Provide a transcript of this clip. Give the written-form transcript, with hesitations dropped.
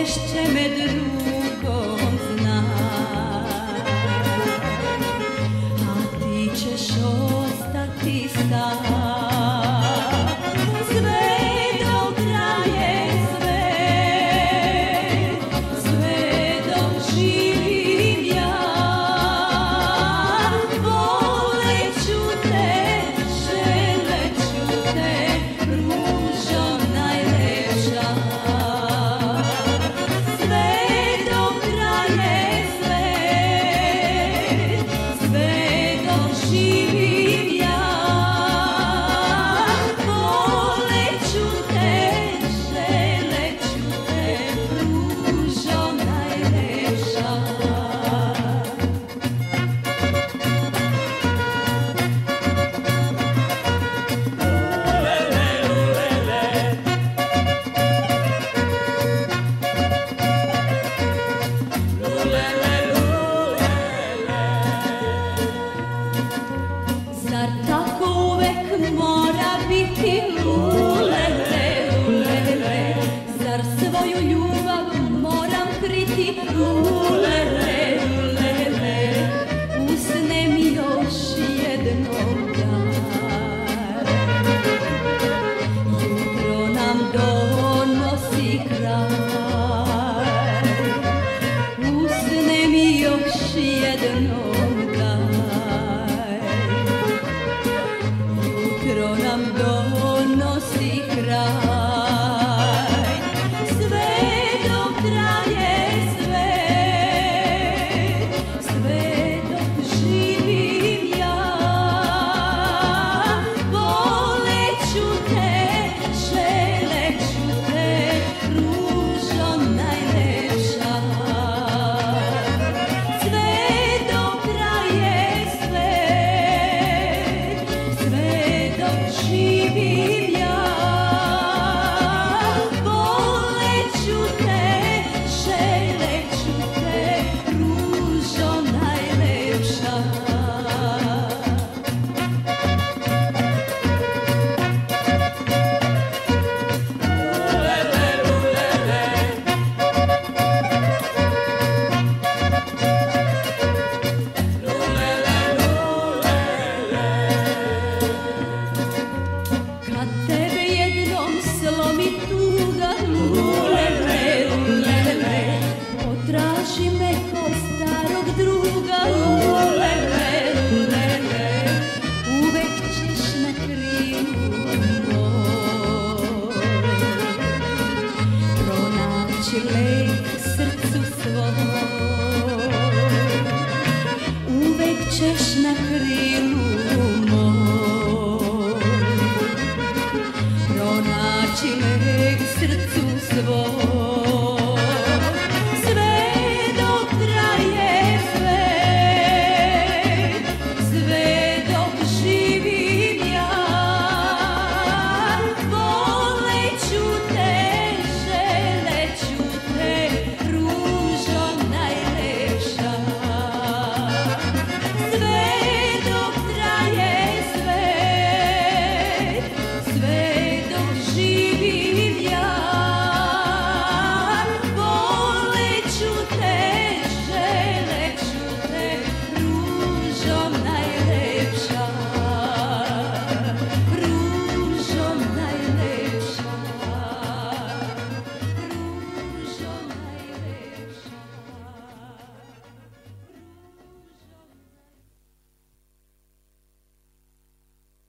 povešće me drugom znak, a ti ćeš ostati sam. Zar tako uvek mora biti lulele, lulele? Zar svoju ljubav moram kriti lulele, lulele? Usne mi još jednog dana, jutro nam donosi kraj. Usne mi još jednog dana, jutro nam donosi kraj. Sve dok traje svet, sve dok živim ja, voleću te, želeću te, ružo najlepša. Sve dok traje svet, sve dok živim ja, voleću te, želeću te, ružo najlepša. Kad tebe jednom slomi tuga, lulele, lulele, potraži me ko starog druga, lulele, lulele, uvek ćeš na krilu moj pronaći lek srcu svom, uvek ćeš na krilu